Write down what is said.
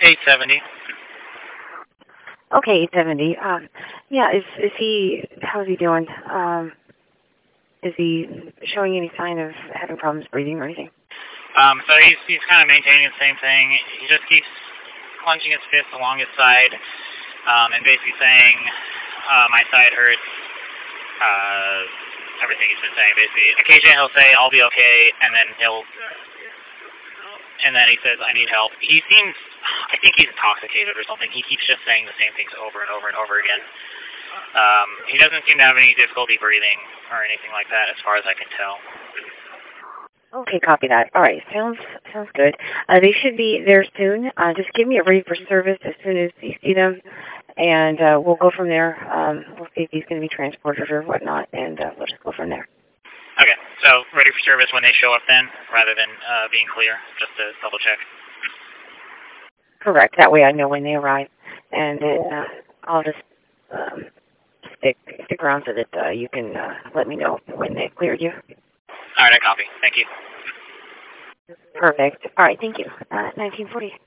870. Okay, 870. Yeah, is he, how's he doing? Is he showing any sign of having problems breathing or anything? So he's kind of maintaining the same thing. He just keeps clenching his fist along his side, and basically saying, my side hurts, everything he's been saying, basically. Occasionally he'll say, I'll be okay, and then he says, I need help. He seems, I think he's intoxicated or something. He keeps just saying the same things over and over and over again. He doesn't seem to have any difficulty breathing or anything like that, as far as I can tell. Okay, copy that. All right, sounds good. They should be there soon. Just give me a ready for service as soon as you see them, and we'll go from there. We'll see if he's going to be transported or whatnot, and we'll just go from there. Okay, so ready for service when they show up then, rather than being clear, just to double check. Correct. That way I know when they arrive, and then I'll just stick around so that you can let me know when they've cleared you. All right, I copy. Thank you. Perfect. All right, thank you. 1940.